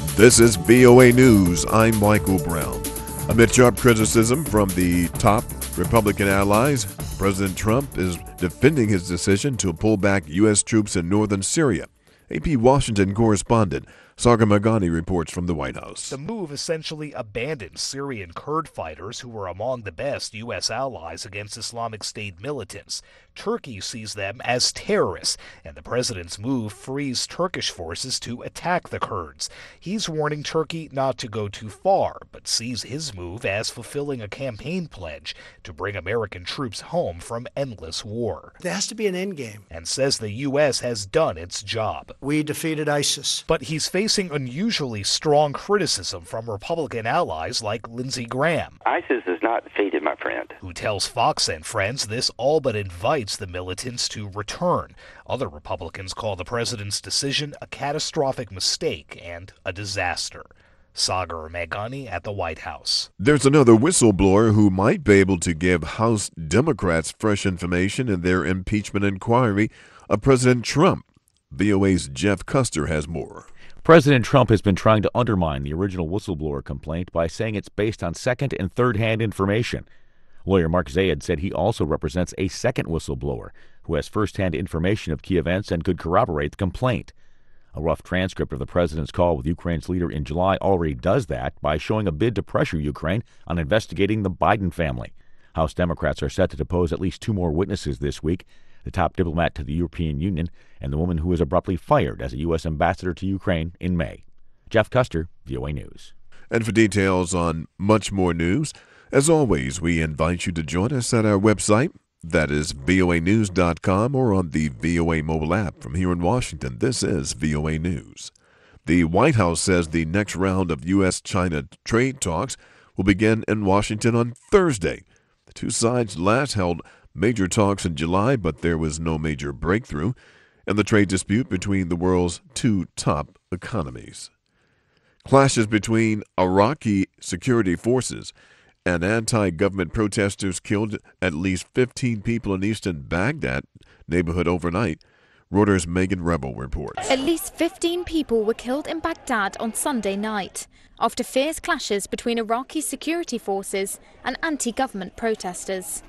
This is VOA News. I'm Michael Brown. Amid sharp criticism from the top Republican allies, President Trump is defending his decision to pull back U.S. troops in northern Syria. AP Washington correspondent Sagar Meghani reports from the White House. The move essentially abandons Syrian Kurd fighters who were among the best U.S. allies against Islamic State militants. Turkey sees them as terrorists, and the president's move frees Turkish forces to attack the Kurds. He's warning Turkey not to go too far, but sees his move as fulfilling a campaign pledge to bring American troops home from endless war. There has to be an end game. And says the U.S. has done its job. We defeated ISIS. But he's facing unusually strong criticism from Republican allies like Lindsey Graham. ISIS is not defeated, my friend. Who tells Fox and Friends this all but invites the militants to return. Other Republicans call the president's decision a catastrophic mistake and a disaster. Sagar Meghani at the White House. There's another whistleblower who might be able to give House Democrats fresh information in their impeachment inquiry of President Trump. VOA's Jeff Custer has more. President Trump has been trying to undermine the original whistleblower complaint by saying it's based on second- and third-hand information. Lawyer Mark Zaid said he also represents a second whistleblower who has first-hand information of key events and could corroborate the complaint. A rough transcript of the president's call with Ukraine's leader in July already does that by showing a bid to pressure Ukraine on investigating the Biden family. House Democrats are set to depose at least two more witnesses this week, the top diplomat to the European Union and the woman who was abruptly fired as a U.S. ambassador to Ukraine in May. Jeff Custer, VOA News. And for details on much more news, as always, we invite you to join us at our website. That is voanews.com or on the VOA mobile app. From here in Washington, this is VOA News. The White House says the next round of U.S.-China trade talks will begin in Washington on Thursday. The two sides last held major talks in July, but there was no major breakthrough in the trade dispute between the world's two top economies. Clashes between Iraqi security forces and anti-government protesters killed at least 15 people in eastern Baghdad neighborhood overnight. Reuters' Megan Rebel reports. At least 15 people were killed in Baghdad on Sunday night after fierce clashes between Iraqi security forces and anti-government protesters.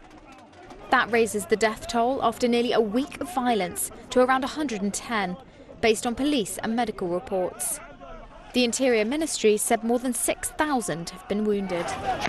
That raises the death toll after nearly a week of violence to around 110, based on police and medical reports. The Interior Ministry said more than 6,000 have been wounded.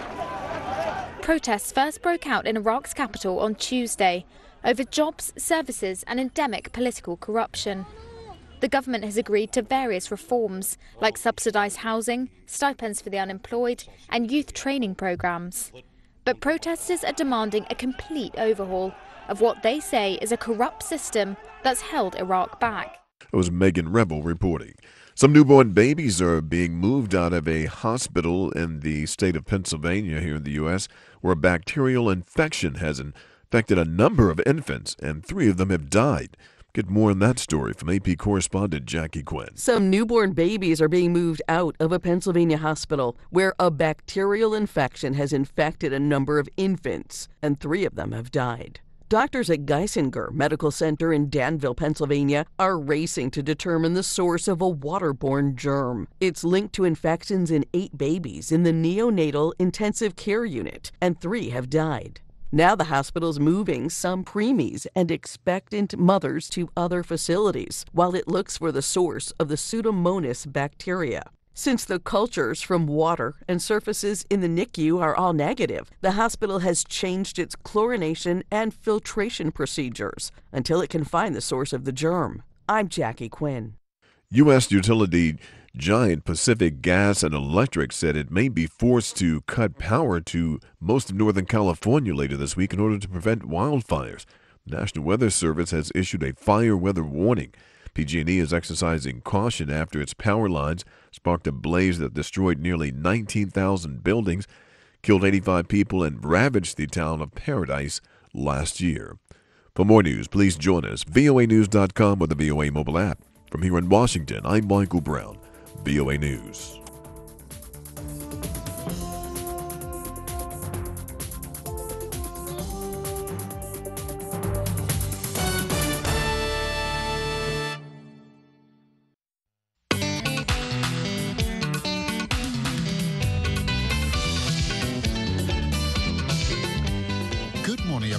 Protests first broke out in Iraq's capital on Tuesday over jobs, services and endemic political corruption. The government has agreed to various reforms like subsidised housing, stipends for the unemployed and youth training programmes. But protesters are demanding a complete overhaul of what they say is a corrupt system that's held Iraq back. It was Megan Rebel reporting. Some newborn babies are being moved out of a hospital in the state of Pennsylvania here in the U.S., where a bacterial infection has infected a number of infants, and 3 of them have died. Get more on that story from AP correspondent Jackie Quinn. Some newborn babies are being moved out of a Pennsylvania hospital where a bacterial infection has infected a number of infants, and 3 of them have died. Doctors at Geisinger Medical Center in Danville, Pennsylvania, are racing to determine the source of a waterborne germ. It's linked to infections in 8 babies in the neonatal intensive care unit, and 3 have died. Now the hospital's moving some preemies and expectant mothers to other facilities while it looks for the source of the Pseudomonas bacteria. Since the cultures from water and surfaces in the NICU are all negative, the hospital has changed its chlorination and filtration procedures until it can find the source of the germ. I'm Jackie Quinn. U.S. utility giant Pacific Gas and Electric said it may be forced to cut power to most of Northern California later this week in order to prevent wildfires. The National Weather Service has issued a fire weather warning. PG&E is exercising caution after its power lines sparked a blaze that destroyed nearly 19,000 buildings, killed 85 people, and ravaged the town of Paradise last year. For more news, please join us, voanews.com or the VOA mobile app. From here in Washington, I'm Michael Brown, VOA News.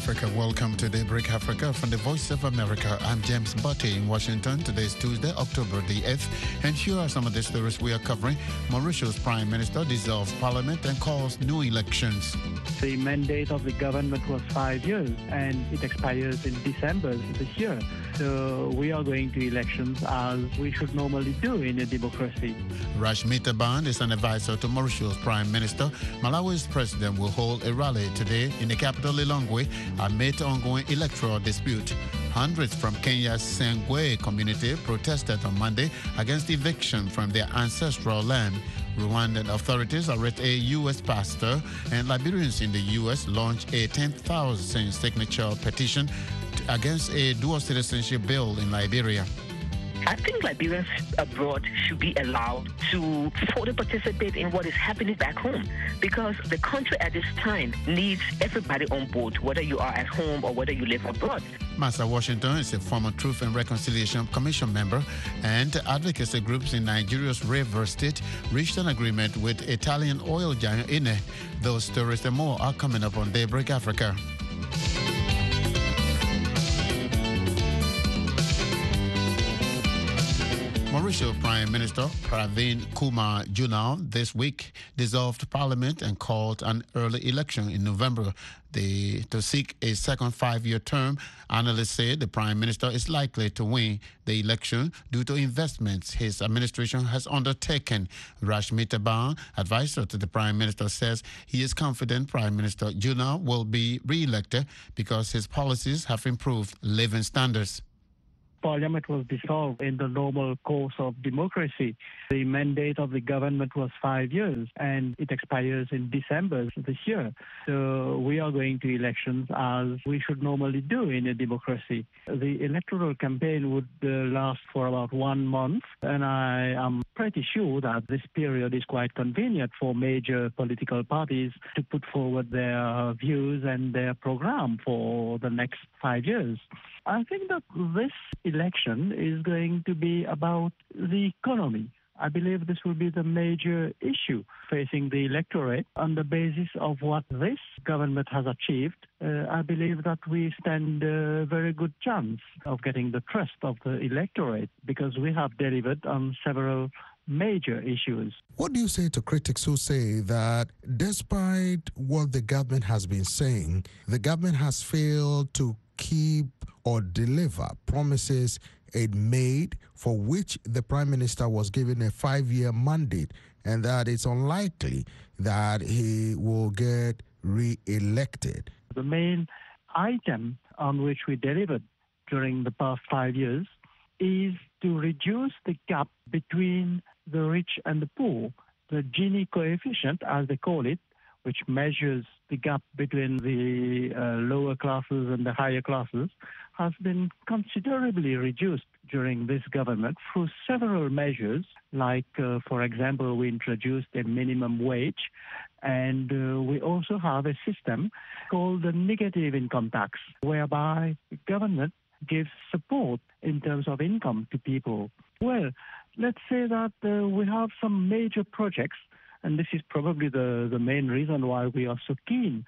Africa. Welcome to Daybreak Africa from the Voice of America. I'm James Butte in Washington. Today is Tuesday, October the 8th. And here are some of the stories we are covering. Mauritius Prime Minister dissolves Parliament and calls new elections. The mandate of the government was 5 years and it expires in December this year. So we are going to elections as we should normally do in a democracy. Rashmi Taban is an advisor to Mauritius Prime Minister. Malawi's president will hold a rally today in the capital Lilongwe amid ongoing electoral dispute. Hundreds from Kenya's Sengwe community protested on Monday against eviction from their ancestral land. Rwandan authorities arrest a U.S. pastor, and Liberians in the U.S. launched a 10,000 signature petition against a dual citizenship bill in Liberia. I think Liberians abroad should be allowed to fully participate in what is happening back home, because the country at this time needs everybody on board, whether you are at home or whether you live abroad. Massa Washington is a former Truth and Reconciliation Commission member, and advocacy groups in Nigeria's Rivers State reached an agreement with Italian oil giant Eni. Those stories and more are coming up on Daybreak Africa. Mauritius Prime Minister Pravin Kumar Jugnauth this week dissolved Parliament and called an early election in November to seek a second five-year term. Analysts say the Prime Minister is likely to win the election due to investments his administration has undertaken. Rashmi Taban, advisor to the Prime Minister, says he is confident Prime Minister Jugnauth will be re-elected because his policies have improved living standards. Parliament was dissolved in the normal course of democracy. The mandate of the government was 5 years and it expires in December this year. So we are going to elections as we should normally do in a democracy. The electoral campaign would last for about 1 month, and I am pretty sure that this period is quite convenient for major political parties to put forward their views and their program for the next 5 years. I think that this election is going to be about the economy. I believe this will be the major issue facing the electorate. On the basis of what this government has achieved, I believe that we stand a very good chance of getting the trust of the electorate because we have delivered on several major issues. What do you say to critics who say that despite what the government has been saying, the government has failed to keep or deliver promises it made for which the Prime Minister was given a 5-year mandate, and that it's unlikely that he will get re-elected? The main item on which we delivered during the past 5 years is to reduce the gap between the rich and the poor. The Gini coefficient, as they call it, which measures the gap between the lower classes and the higher classes, has been considerably reduced during this government through several measures, like, for example, we introduced a minimum wage, and we also have a system called the negative income tax, whereby the government gives support in terms of income to people. Well, let's say that we have some major projects, and this is probably the main reason why we are so keen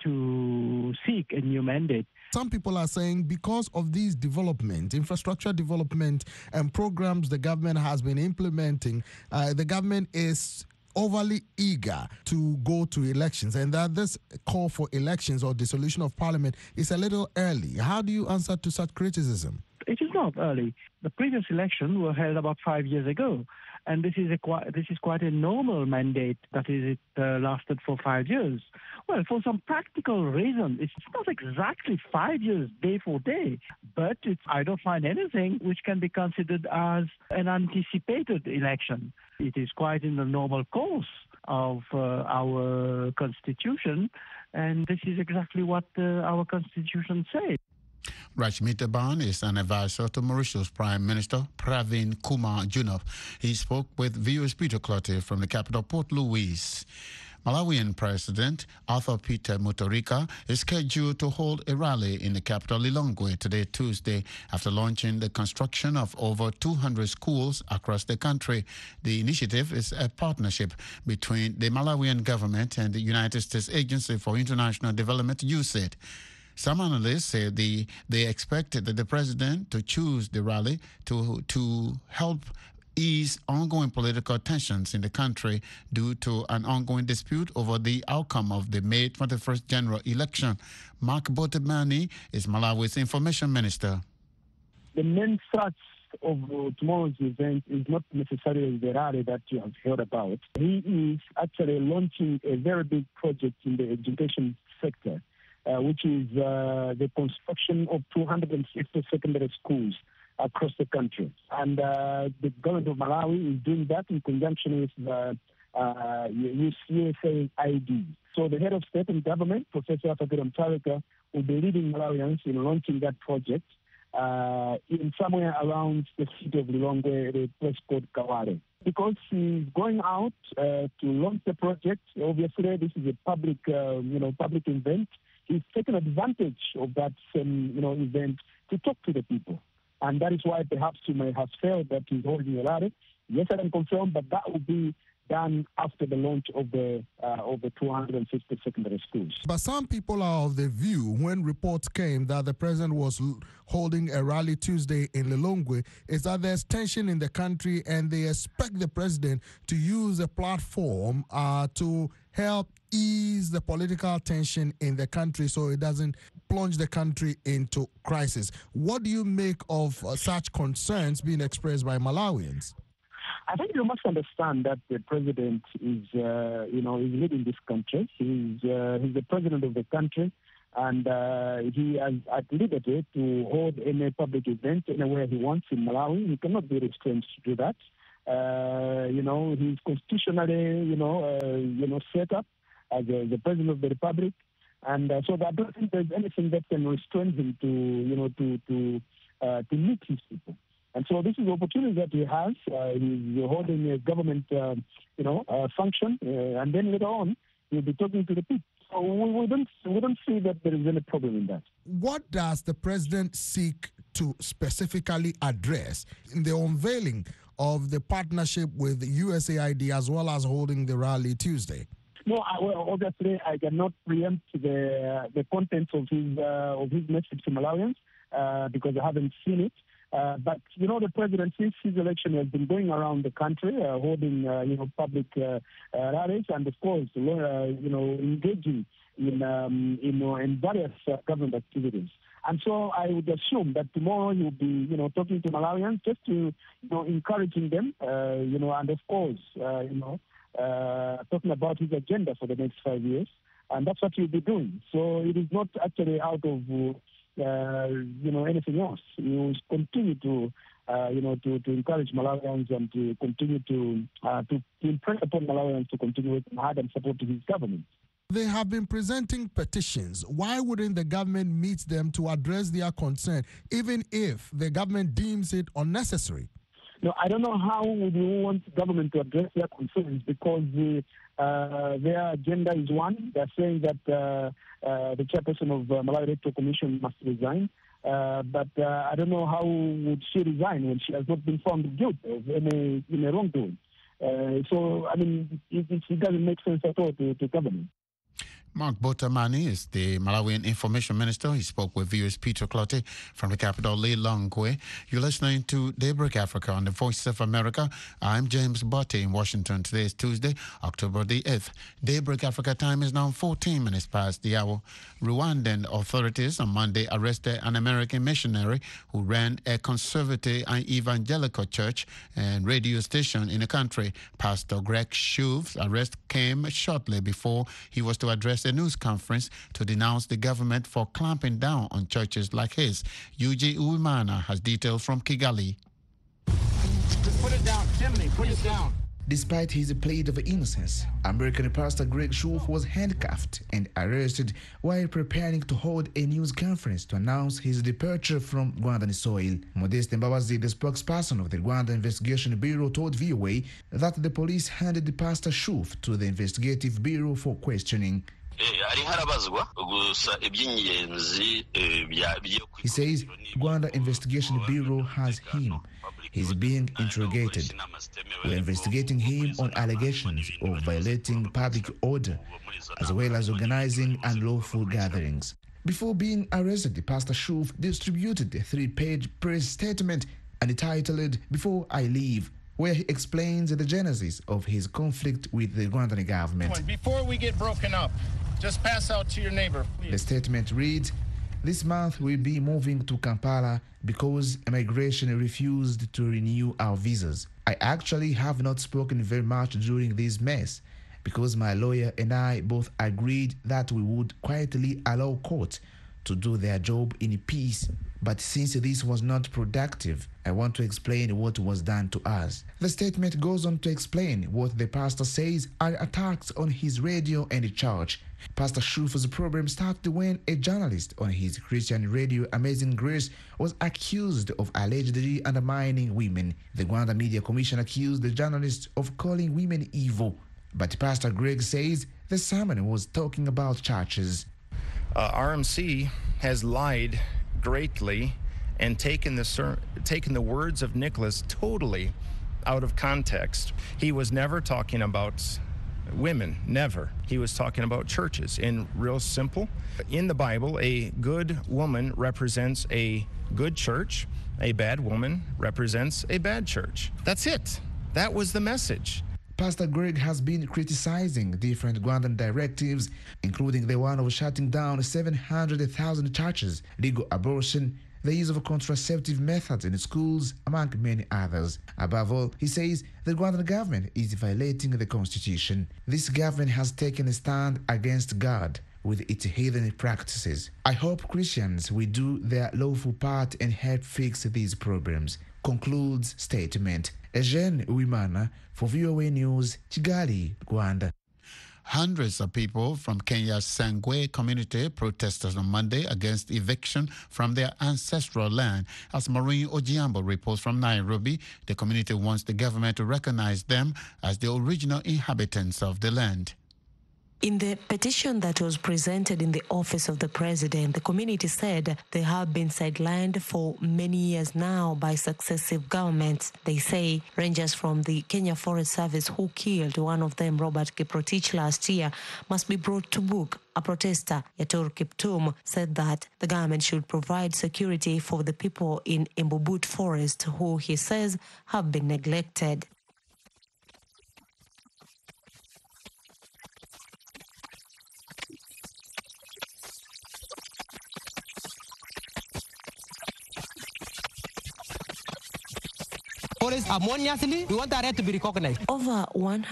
to seek a new mandate. Some people are saying because of these development, infrastructure development and programs the government has been implementing, the government is overly eager to go to elections, and that this call for elections or dissolution of parliament is a little early. How do you answer to such criticism? It is not early. The previous elections were held about 5 years ago, and this is quite a normal mandate. That is, it lasted for 5 years. Well, for some practical reason, it's not exactly 5 years day for day, but I don't find anything which can be considered as an anticipated election. It is quite in the normal course of our constitution, and this is exactly what our constitution says. Rashmi Taban is an advisor to Mauritius Prime Minister Pravin Kumar Jugnauth. He spoke with VOA's Peter Clottey from the capital, Port Louis. Malawian President Arthur Peter Mutharika is scheduled to hold a rally in the capital Lilongwe today, Tuesday, after launching the construction of over 200 schools across the country. The initiative is a partnership between the Malawian government and the United States Agency for International Development, USAID. Some analysts say they expected the president to choose the rally to help ease ongoing political tensions in the country due to an ongoing dispute over the outcome of the May 21st general election. Mark Botemani is Malawi's information minister. The main thrust of tomorrow's event is not necessarily the rally that you have heard about. He is actually launching a very big project in the education sector, which is the construction of 250 secondary schools across the country. And the government of Malawi is doing that in conjunction with the USAID. So the head of state and government, Professor Afakira Mutharika, will be leading Malawians in launching that project in somewhere around the city of Lilongwe, the place called Kawale. Because he's going out to launch the project, obviously this is a public event. He's taken advantage of that same, event to talk to the people. And that is why perhaps you may have felt that he's holding a rally. Yes, I can confirm, but that will be done after the launch of the 250 secondary schools. But some people are of the view, when reports came that the president was holding a rally Tuesday in Lilongwe, is that there's tension in the country and they expect the president to use a platform to help ease the political tension in the country so it doesn't plunge the country into crisis. What do you make of such concerns being expressed by Malawians? I think you must understand that the president is leading this country. He's the president of the country, and he has at liberty to hold any public event anywhere he wants in Malawi. He cannot be restrained to do that. He's constitutionally, set up as the president of the republic, and so I don't think there's anything that can restrain him to meet his people. And so this is the opportunity that he has. He's holding a government, function, and then later on he'll be talking to the people. So we don't see that there is any problem in that. What does the president seek to specifically address in the unveiling of the partnership with USAID as well as holding the rally Tuesday? No, obviously I cannot preempt the contents of his message to Malawians because I haven't seen it. But the president, since his election, has been going around the country, holding public rallies, and of course, engaging in various government activities. And so I would assume that tomorrow he'll be talking to Malawians just to encouraging them, and of course talking about his agenda for the next 5 years, and that's what he'll be doing. So it is not actually out of anything else. He will continue to encourage Malawians and to continue to impress upon Malawians to continue working hard and support his government. They have been presenting petitions. Why wouldn't the government meet them to address their concern, even if the government deems it unnecessary? No, I don't know how would you want the government to address their concerns, because their agenda is one. They're saying that the chairperson of Malawi Electoral Commission must resign. But I don't know how would she resign when she has not been found guilty of any wrongdoing. So, I mean, it doesn't make sense at all to government. Mark Botemani is the Malawian Information Minister. He spoke with viewers Peter Clottey from the capital, Lilongwe. You're listening to Daybreak Africa on the Voice of America. I'm James Botte in Washington. Today is Tuesday, October the 8th. Daybreak Africa time is now 14 minutes past the hour. Rwandan authorities on Monday arrested an American missionary who ran a conservative and evangelical church and radio station in the country. Pastor Greg Shuv's arrest came shortly before he was to address a news conference to denounce the government for clamping down on churches like his. Yuji Uwimana has details from Kigali. Just put it down, Timothy, put it down. Despite his plea of innocence, American pastor Greg Shuv was handcuffed and arrested while preparing to hold a news conference to announce his departure from Rwandan soil. Modeste Mbabazi, the spokesperson of the Rwanda Investigation Bureau, told VOA that the police handed the pastor Shuv to the Investigative Bureau for questioning. He says Rwanda Investigation Bureau has him. He's being interrogated. We're investigating him on allegations of violating public order as well as organizing unlawful gatherings. Before being arrested, Pastor Shuf distributed a 3-page press statement entitled "Before I Leave," where he explains the genesis of his conflict with the Rwandan government. Before we get broken up, just pass out to your neighbor, please. The statement reads, "This month we'll be moving to Kampala because immigration refused to renew our visas. I actually have not spoken very much during this mess because my lawyer and I both agreed that we would quietly allow court to do their job in peace. But since this was not productive, I want to explain what was done to us." The statement goes on to explain what the pastor says are attacks on his radio and church. Pastor Shuf's problem started when a journalist on his Christian radio Amazing Grace was accused of allegedly undermining women. The Rwanda Media Commission accused the journalist of calling women evil. But Pastor Greg says the sermon was talking about churches. RMC has lied greatly and taken the words of Nicholas totally out of context. He was never talking about women, never. He was talking about churches. And real simple, in the Bible, a good woman represents a good church. A bad woman represents a bad church. That's it. That was the message. Pastor Greg has been criticizing different Rwandan directives, including the one of shutting down 700,000 churches, legal abortion, the use of contraceptive methods in schools, among many others. Above all, he says the Rwandan government is violating the constitution. This government has taken a stand against God with its heathen practices. I hope Christians will do their lawful part and help fix these problems, concludes statement. Eugene Uwimana for VOA News, Kigali, Rwanda. Hundreds of people from Kenya's Sangwe community protested on Monday against eviction from their ancestral land. As Maureen Ojiambo reports from Nairobi, the community wants the government to recognize them as the original inhabitants of the land. In the petition that was presented in the office of the president, the community said they have been sidelined for many years now by successive governments. They say rangers from the Kenya Forest Service who killed one of them, Robert Kiprotich, last year must be brought to book. A protester, Yator Kiptum, said that the government should provide security for the people in Imbubut Forest who, he says, have been neglected. Harmoniously, we want our right to be recognized. Over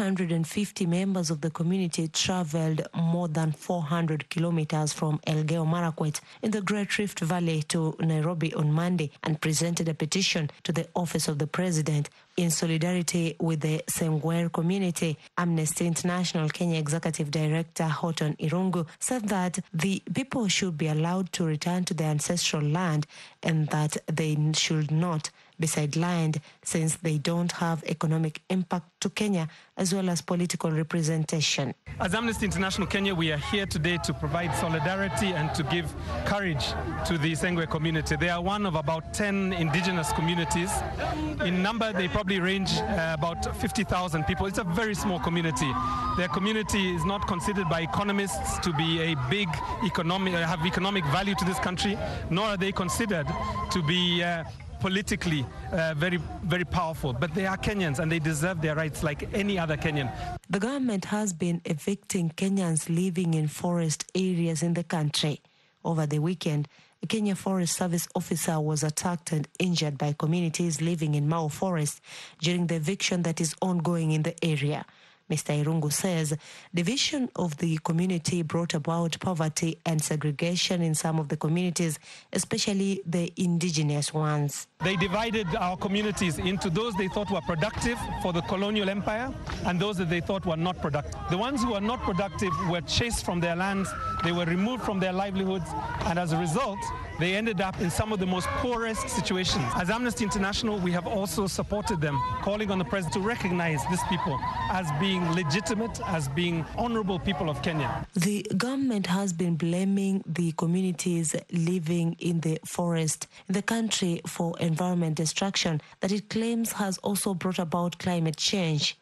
150 members of the community traveled more than 400 kilometers from Elgeyo Marakwet in the Great Rift Valley to Nairobi on Monday and presented a petition to the office of the president in solidarity with the Sengwer community. Amnesty International Kenya Executive Director Horton Irungu said that the people should be allowed to return to their ancestral land and that they should not be sidelined since they don't have economic impact to Kenya as well as political representation. As Amnesty International Kenya, we are here today to provide solidarity and to give courage to the Sengwe community. They are one of about 10 indigenous communities. In number, they probably range about 50,000 people. It's a very small community. Their community is not considered by economists to be a big have economic value to this country, nor are they considered to be politically very, very powerful. But they are Kenyans and they deserve their rights like any other Kenyan. The government has been evicting Kenyans living in forest areas in the country. Over the weekend, a Kenya Forest Service officer was attacked and injured by communities living in Mau Forest during the eviction that is ongoing in the area. Mr. Irungu says division of the community brought about poverty and segregation in some of the communities, especially the indigenous ones. They divided our communities into those they thought were productive for the colonial empire and those that they thought were not productive. The ones who were not productive were chased from their lands, they were removed from their livelihoods, and as a result, they ended up in some of the most poorest situations. As Amnesty International, we have also supported them, calling on the president to recognize these people as being legitimate, as being honorable people of Kenya. The government has been blaming the communities living in the forest in the country for environment destruction that it claims has also brought about climate change.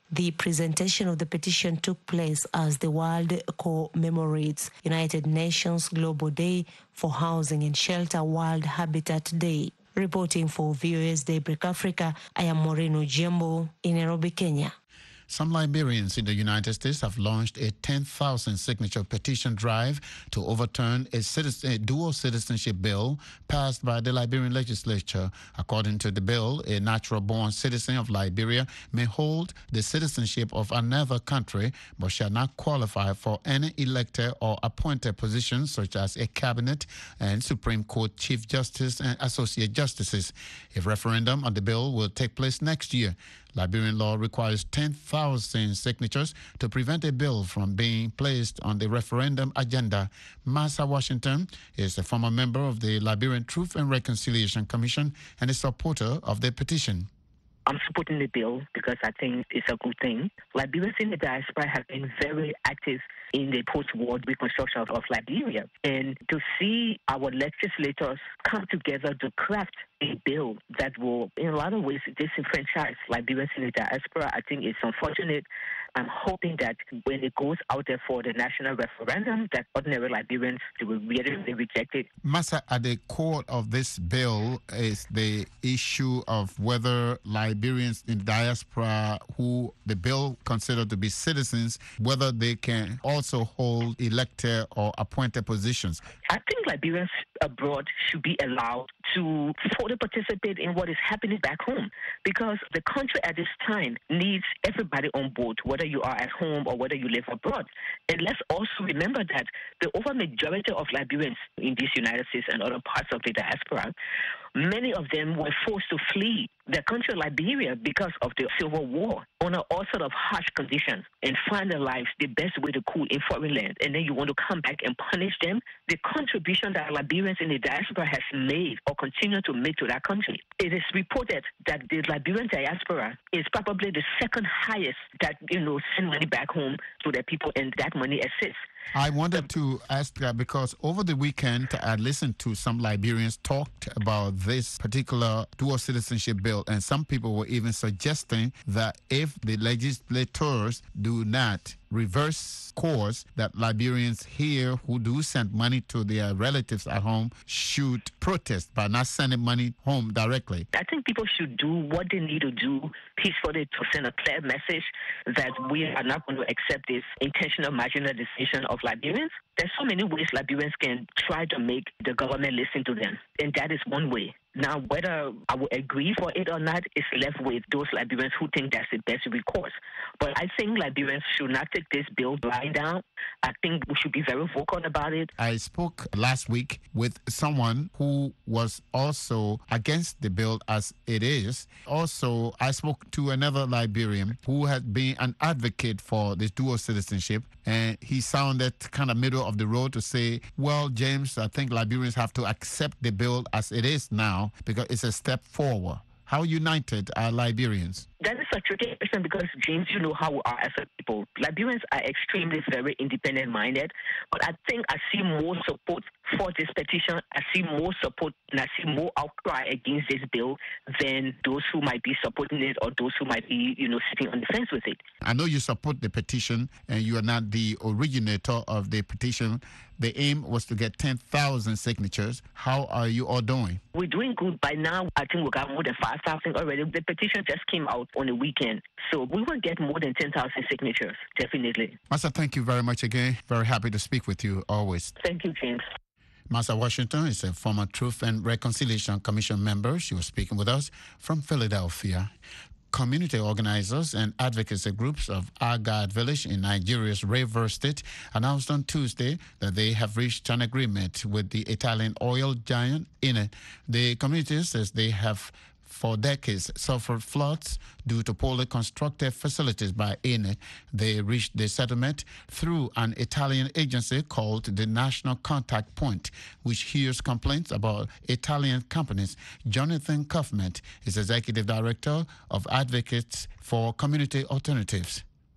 The presentation of the petition took place as the world commemorates United Nations Global Day for Housing and Shelter World Habitat Day. Reporting for VOA's Daybreak Africa, I am Moreno Jembo in Nairobi, Kenya. Some Liberians in the United States have launched a 10,000 signature petition drive to overturn a dual citizenship bill passed by the Liberian legislature. According to the bill, a natural-born citizen of Liberia may hold the citizenship of another country but shall not qualify for any elected or appointed positions such as a cabinet and Supreme Court Chief Justice and Associate Justices. A referendum on the bill will take place next year. Liberian law requires 10,000 signatures to prevent a bill from being placed on the referendum agenda. Massa Washington is a former member of the Liberian Truth and Reconciliation Commission and a supporter of the petition. I'm supporting the bill because I think it's a good thing. Liberians in the diaspora have been very active in the post-war reconstruction of Liberia. And to see our legislators come together to craft a bill that will, in a lot of ways, disenfranchise Liberians in the diaspora, I think it's unfortunate. I'm hoping that when it goes out there for the national referendum, that ordinary Liberians will really reject it. Massa, at the core of this bill is the issue of whether Liberians in diaspora who the bill considered to be citizens, whether they can also hold elected or appointed positions. I think Liberians abroad should be allowed to fully participate in what is happening back home, because the country at this time needs everybody on board, whether you are at home or whether you live abroad. And let's also remember that the overwhelming majority of Liberians in these United States and other parts of the diaspora, many of them were forced to flee their country, Liberia, because of the Civil War, under all sorts of harsh conditions, and find their lives the best way to cool in foreign land. And then you want to come back and punish them? The contribution that Liberians in the diaspora has made or continue to make to that country. It is reported that the Liberian diaspora is probably the second highest that, send money back home to their people, and that money exists. I wanted to ask that because over the weekend, I listened to some Liberians talked about this particular dual citizenship bill, and some people were even suggesting that if the legislators do not reverse course, that Liberians here who do send money to their relatives at home should protest by not sending money home directly. I think people should do what they need to do peacefully to send a clear message that we are not going to accept this intentional marginalization of Liberians. There's so many ways Liberians can try to make the government listen to them, and that is one way. Now, whether I will agree for it or not is left with those Liberians who think that's the best recourse. But I think Liberians should not take this bill lying down. I think we should be very vocal about it. I spoke last week with someone who was also against the bill as it is. Also, I spoke to another Liberian who had been an advocate for this dual citizenship, and he sounded kind of middle of the road to say, well, James, I think Liberians have to accept the bill as it is now because it's a step forward. How united are Liberians? That is a tricky question because, James, you know how we are as a people. Liberians are extremely very independent-minded, but I think I see more support for this petition. I see more support and I see more outcry against this bill than those who might be supporting it or those who might be, sitting on the fence with it. I know you support the petition and you are not the originator of the petition. The aim was to get 10,000 signatures. How are you all doing? We're doing good. By now, I think we got more than 5,000 already. The petition just came out on the weekend. So we will get more than 10,000 signatures, definitely. Massa, thank you very much again. Very happy to speak with you always. Thank you, James. Massa Washington is a former Truth and Reconciliation Commission member. She was speaking with us from Philadelphia. Community organizers and advocacy groups of Agad Village in Nigeria's Rivers State announced on Tuesday that they have reached an agreement with the Italian oil giant Eni. The community says they have for decades suffered floods due to poorly constructed facilities by Eni. They reached the settlement through an Italian agency called the National Contact Point, which hears complaints about Italian companies. Jonathan Kaufman is Executive Director of Advocates for Community Alternatives.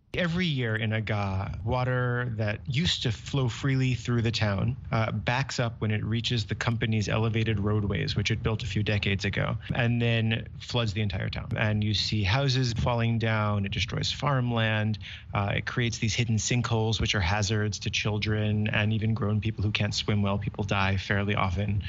Every year in Aga, water that used to flow freely through the town backs up when it reaches the company's elevated roadways, which it built a few decades ago, and then floods the entire town. And you see houses falling down, it destroys farmland, it creates these hidden sinkholes, which are hazards to children and even grown people who can't swim well. People die fairly often.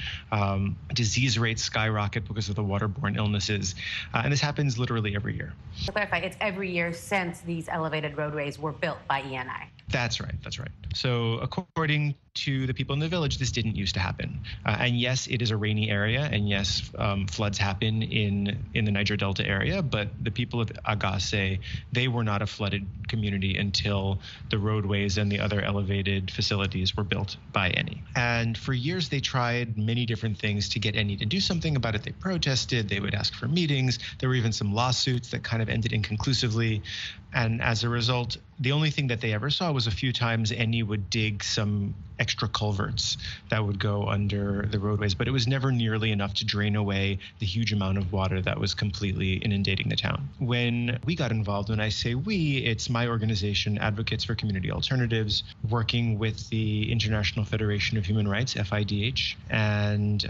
Disease rates skyrocket because of the waterborne illnesses. And this happens literally every year. To clarify, it's every year since these elevated roadways were built by ENI. That's right. So according to the people in the village, this didn't used to happen. And yes, it is a rainy area, and yes, floods happen in the Niger Delta area, but the people of Aga say they were not a flooded community until the roadways and the other elevated facilities were built by ENI. And for years, they tried many different things to get ENI to do something about it. They protested, they would ask for meetings. There were even some lawsuits that kind of ended inconclusively. And as a result, the only thing that they ever saw was a few times ENI would dig some extra culverts that would go under the roadways, but it was never nearly enough to drain away the huge amount of water that was completely inundating the town. When we got involved, when I say we, it's my organization, Advocates for Community Alternatives, working with the International Federation of Human Rights, FIDH, and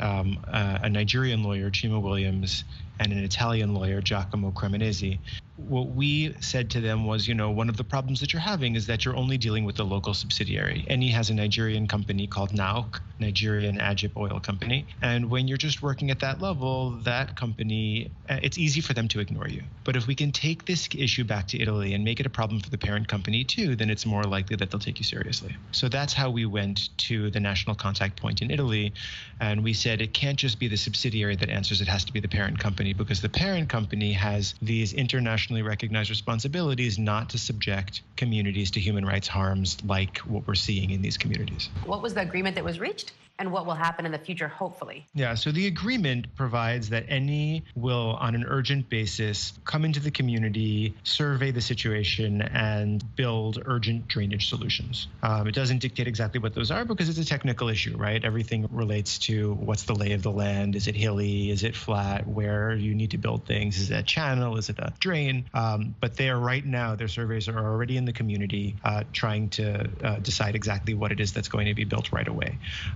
a Nigerian lawyer, Chima Williams, and an Italian lawyer, Giacomo Cremonesi. What we said to them was, one of the problems that you're having is that you're only dealing with the local subsidiary. ENI has a Nigerian company called NAOC, Nigerian Agip Oil Company. And when you're just working at that level, that company, it's easy for them to ignore you. But if we can take this issue back to Italy and make it a problem for the parent company too, then it's more likely that they'll take you seriously. So that's how we went to the national contact point in Italy. And we said it can't just be the subsidiary that answers, it has to be the parent company, because the parent company has these internationally recognized responsibilities not to subject communities to human rights harms like what we're seeing in these communities. What was the agreement that was reached? And what will happen in the future, hopefully? Yeah, so the agreement provides that ENI will, on an urgent basis, come into the community, survey the situation, and build urgent drainage solutions. It doesn't dictate exactly what those are because it's a technical issue, right? Everything relates to what's the lay of the land. Is it hilly? Is it flat? Where you need to build things? Is it a channel? Is it a drain? But they are right now, their surveys are already in the community trying to decide exactly what it is that's going to be built right away.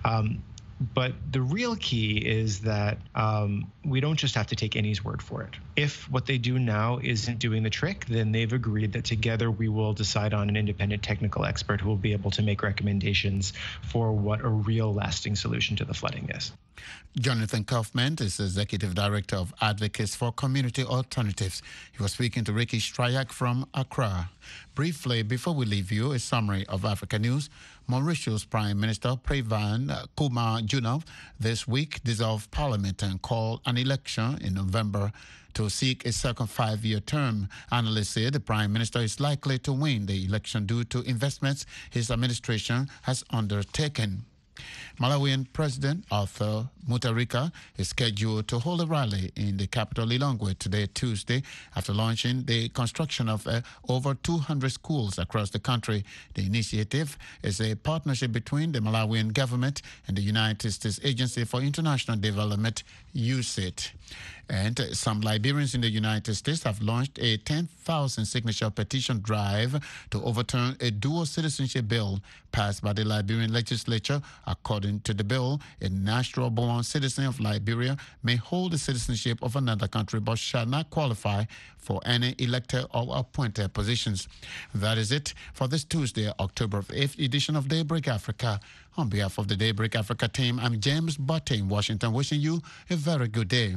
But the real key is that we don't just have to take ENI's word for it. If what they do now isn't doing the trick, then they've agreed that together we will decide on an independent technical expert who will be able to make recommendations for what a real lasting solution to the flooding is. Jonathan Kaufman is Executive Director of Advocates for Community Alternatives. He was speaking to Ricky Strayak from Accra. Briefly, before we leave you, a summary of Africa news. Mauritius Prime Minister Pravind Kumar Jugnauth this week dissolved Parliament and called an election in November to seek a second 5-year term. Analysts say the Prime Minister is likely to win the election due to investments his administration has undertaken. Malawian President Arthur Mutharika is scheduled to hold a rally in the capital Lilongwe today, Tuesday, after launching the construction of over 200 schools across the country. The initiative is a partnership between the Malawian government and the United States Agency for International Development, USAID. And some Liberians in the United States have launched a 10,000 signature petition drive to overturn a dual citizenship bill passed by the Liberian legislature. According to the bill, a natural-born citizen of Liberia may hold the citizenship of another country but shall not qualify for any elected or appointed positions. That is it for this Tuesday, October 8th edition of Daybreak Africa. On behalf of the Daybreak Africa team, I'm James Butte in Washington, wishing you a very good day.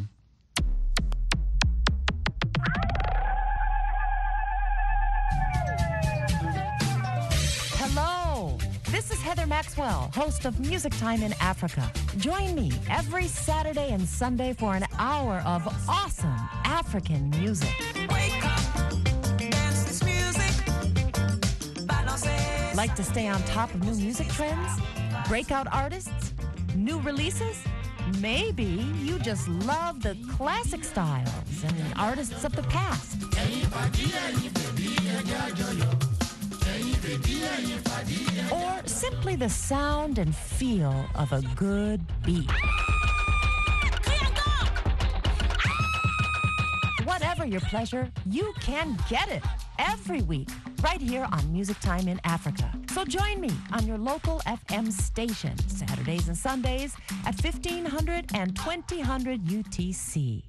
Hello, this is Heather Maxwell, host of Music Time in Africa. Join me every Saturday and Sunday for an hour of awesome African music. Wake up, dance this music. Like to stay on top of new music trends? Breakout artists? New releases? Maybe you just love the classic styles and artists of the past. Or simply the sound and feel of a good beat. Whatever your pleasure, you can get it every week right here on Music Time in Africa. So join me on your local FM station Saturdays and Sundays at 1500 and 2000 UTC.